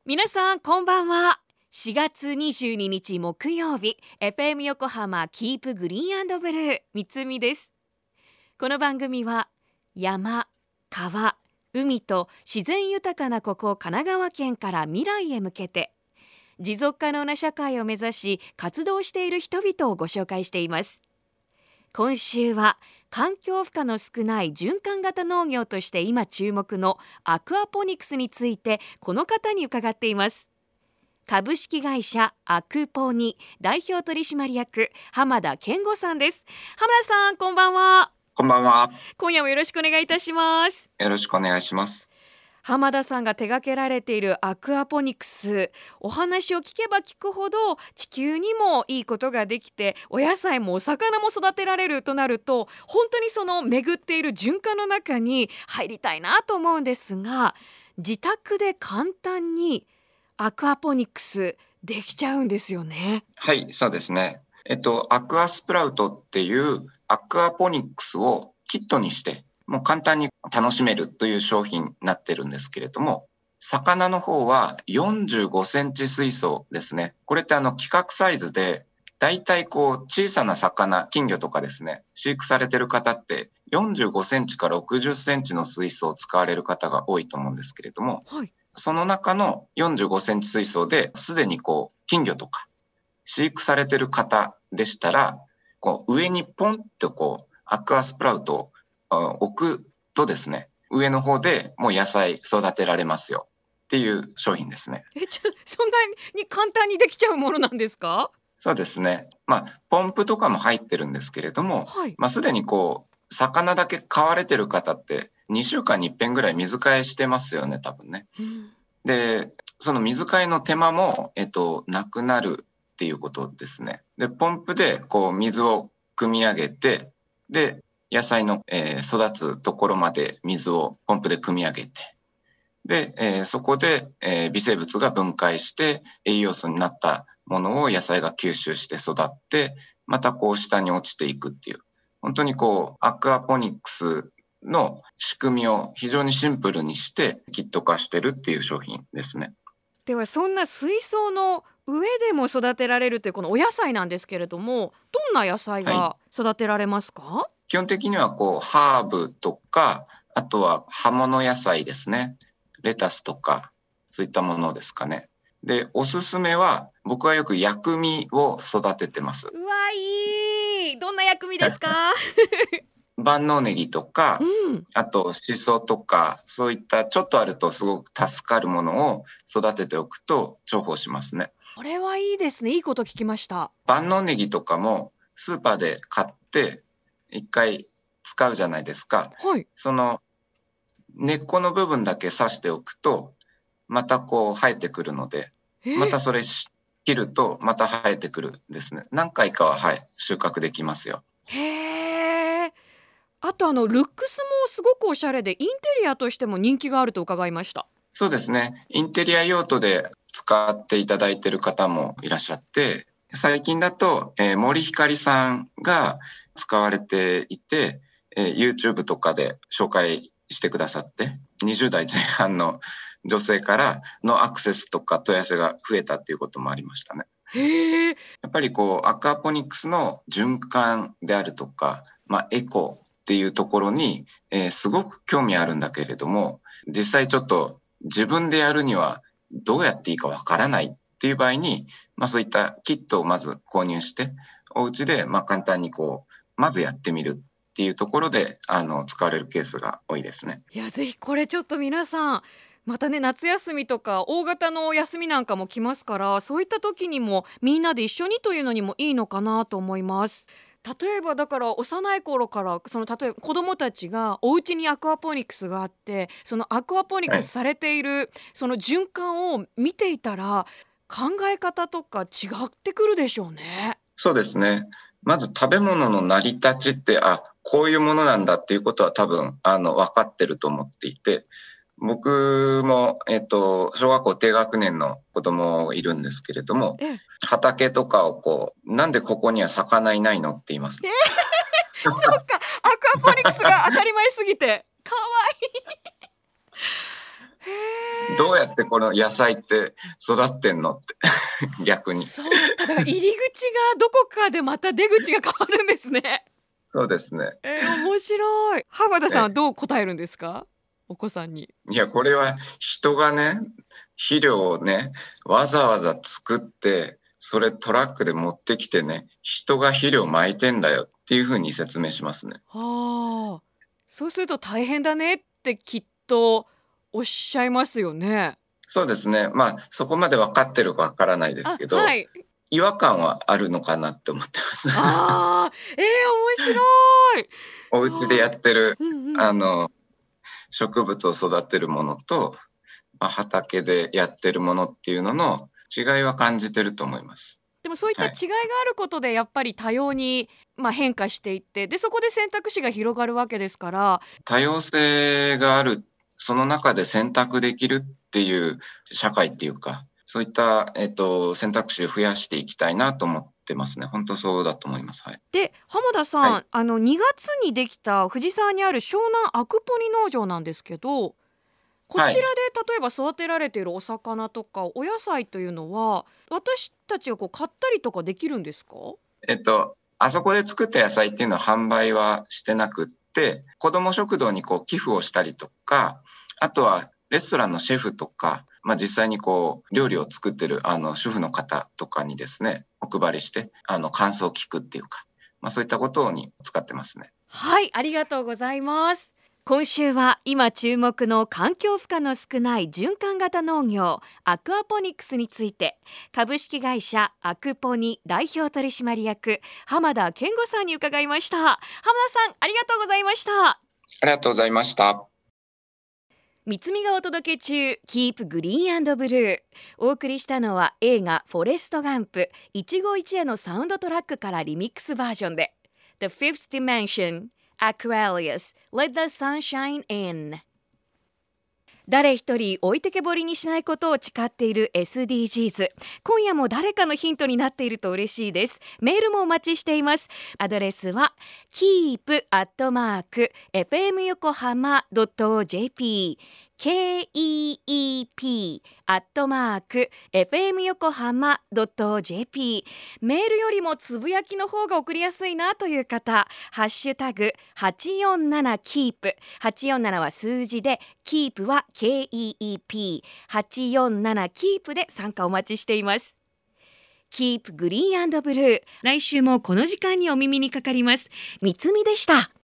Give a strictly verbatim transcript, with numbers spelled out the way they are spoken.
皆さんこんばんは。しがつにじゅうににち木曜日、 エフエム 横浜キープグリーン&ブルー、みつみです。この番組は山、川、海と自然豊かなここ神奈川県から未来へ向けて持続可能な社会を目指し活動している人々をご紹介しています。今週は環境負荷の少ない循環型農業として今注目のアクアポニクスについてこの方に伺っています。株式会社アクポニ代表取締役浜田健吾さんです。浜田さんこんばんは。 こんばんは。 今夜もよろしくお願いいたします。 よろしくお願いします。 浜田さんが手掛けられているアクアポニクス、お話を聞けば聞くほど地球にもいいことができて、お野菜もお魚も育てられるとなると、本当にその巡っている循環の中に入りたいなと思うんですが、自宅で簡単にアクアポニクスできちゃうんですよね。 はい、そうですね。えっとアクアスプラウトっていうアクアポニクスをキットにしてもう簡単に楽しめるという商品になってるんですけれども、魚の方はよんじゅうごセンチ水槽ですね。これってあの規格サイズで、だいたいこう小さな魚、金魚とかですね、飼育されてる方ってよんじゅうごセンチからろくじゅっセンチの水槽を使われる方が多いと思うんですけれども、 はい、 その中のよんじゅうごセンチ水槽ですでにこう金魚とか飼育されてる方でしたら、こう上にポンとこうアクアスプラウトを置くとですね、上の方でもう野菜育てられますよっていう商品ですね。 えちょそんなに簡単にできちゃうものなんですか？ そうですね。まあポンプとかも入ってるんですけれども、 はい、 まあすでにこう魚だけ飼われてる方ってにしゅうかんにいっぺんぐらい水替えしてますよね、多分ね。 うん、 で、その水替えの手間もえっとなくなるっていうことですね。で、ポンプでこう水を汲み上げて、で野菜の、えー、育つところまで水をポンプで汲み上げて、で、えー、そこで、えー、微生物が分解して栄養素になったものを野菜が吸収して育って、またこう下に落ちていくっていう、本当にこうアクアポニックスの仕組みを非常にシンプルにしてキット化してるっていう商品ですね。 ではそんな水槽の上でも育てられるというこのお野菜なんですけれども、どんな野菜が育てられますか？はい、 基本的にはこうハーブとか、あとは葉物野菜ですね。レタスとかそういったものですかね。で、おすすめは僕はよく薬味を育ててます。 うわいい。どんな薬味ですか？ 万能ネギとか、 うん、 あとシソとか、そういったちょっとあるとすごく助かるものを育てておくと重宝しますね。 これはいいですね。いいこと聞きました。 万能ネギとかもスーパーで買って一回使うじゃないですか。 はい、 その根っこの部分だけ刺しておくとまたこう生えてくるので、またそれ切るとまた生えてくるんですね。何回かは、はい、収穫できますよ。 へー。あとあのルックスもすごくおしゃれでインテリアとしても人気があると伺いました。 そうですね。インテリア用途で使っていただいている方もいらっしゃって、最近だと、えー、森ひかりさんが使われていて、えー、YouTube とかで紹介してくださって、にじゅうだいぜん半の女性からのアクセスとか問い合わせが増えたっていうこともありましたね。 へー。 やっぱりこうアクアポニクスの循環であるとか、まあ、エコっていうところに、えー、すごく興味あるんだけれども、実際ちょっと自分でやるにはどうやっていいかわからないっていう場合に、まあ、そういったキットをまず購入して、お家でまあ簡単にこうまずやってみるっていうところであの使われるケースが多いですね。 いやぜひこれちょっと皆さんまたね、夏休みとか大型の休みなんかも来ますから、そういった時にもみんなで一緒にというのにもいいのかなと思います。例えばだから幼い頃からその例えば子どもたちがお家にアクアポニクスがあって、そのアクアポニクスされているその循環を見ていたら考え方とか違ってくるでしょうね。 そうですね。まず食べ物の成り立ちって、あ、こういうものなんだっていうことは多分あの分かってると思っていて、僕も、えっと、小学校低学年の子供いるんですけれども、 ええ、 畑とかをこう、なんでここには魚いないのって言います。 えー、そっか、アクアポニクスが当たり前すぎてかわいい。 どうやってこの野菜って育ってんのって逆に。 そうか、だから入り口がどこかでまた出口が変わるんですね。 そうですね。 えー、面白い。浜田さんはどう答えるんですか、お子さんに。 いや、これは人がね、肥料をね、わざわざ作って、それトラックで持ってきてね、人が肥料撒いてんだよっていうふうに説明しますね。 はあ、そうすると大変だねってきっとおっしゃいますよね。 そうですね。まあ、そこまで分かってるか分からないですけど、 はい、 違和感はあるのかなって思ってます。 ああ、えー、面白い。 お家でやってる、 うんうん、 あの、植物を育てるものと、まあ、畑でやってるものっていうのの違いは感じてると思います。 でもそういった違いがあることでやっぱり多様に、まあ、変化していって、でそこで選択肢が広がるわけですから。 多様性がある、その中で選択できるっていう社会っていうか、そういった、えっと、選択肢を増やしていきたいなと思ってますね。本当そうだと思います。はい。 で浜田さん、 はい、 あのにがつにできた藤沢にある湘南アクポニ農場なんですけど、こちらではい、 例えば育てられているお魚とかお野菜というのは私たちがこう買ったりとかできるんですか？ えっと、あそこで作った野菜っていうのは販売はしてなくって、子ども食堂にこう寄付をしたりとか、あとはレストランのシェフとか、まあ、実際にこう料理を作ってるあの主婦の方とかにですね、お配りしてあの感想を聞くっていうか、まあ、そういったことに使ってますね。 はい、ありがとうございます。今週は今注目の環境負荷の少ない循環型農業アクアポニクスについて、株式会社アクポニ代表取締役浜田健吾さんに伺いました。浜田さん、ありがとうございました。 ありがとうございました。 三つみがお届け中 Keep Green and Blue。 お送りしたのは映画フォレストガンプ一期一会のサウンドトラックからリミックスバージョンで The Fifth Dimension Aquarius Let the Sunshine In。 誰一人置いてけぼりにしないことを誓っている エスディージーズ。 今夜も誰かのヒントになっていると嬉しいです。メールもお待ちしています。アドレスは キープ アットマーク エフエム 横浜 ドット ジェーピー ケーイーイーピー アットマーク エフエム 横浜 ドット ジェーピー。 メールよりもつぶやきの方が送りやすいなという方、ハッシュタグはちよんななキープ、はちよんななは数字で、キープは ケーイーイーピー、はちよんななキープで参加お待ちしています。Keep Green and Blue。 来週もこの時間にお耳にかかります。みつみでした。